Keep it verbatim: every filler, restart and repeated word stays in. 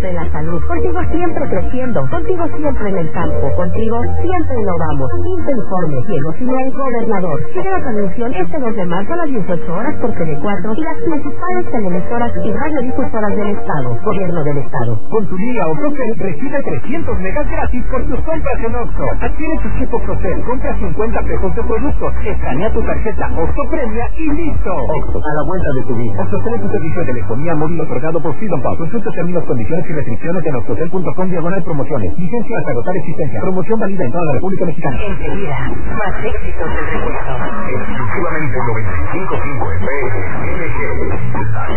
siempre en la salud, contigo siempre creciendo, contigo siempre en el campo, contigo siempre innovamos. Quinto informe, Diego Sinel, gobernador. Sigue la transmisión este dos de marzo a las dieciocho horas por T V cuatro y las principales televisoras y radiodifusoras del Estado. Gobierno del Estado. Con tu línea Octocel recibe trescientos megas gratis por tus compras en Oxxo. Adquiere tu chip Octocel, compra cincuenta pesos de productos, escanea tu tarjeta Oxxo Premia y listo. Oxxo, a la vuelta de tu vida. Oxxocel es un servicio de telefonía móvil otorgado por Freedom Pub. Consulta términos, condiciones y restricciones en oxxocel punto com diagonal promociones. Licencia hasta agotar existencia. Promoción válida en toda la República Mexicana. Enseguida, más éxitos del recuerdo. Exclusivamente noventa y cinco punto cinco F M.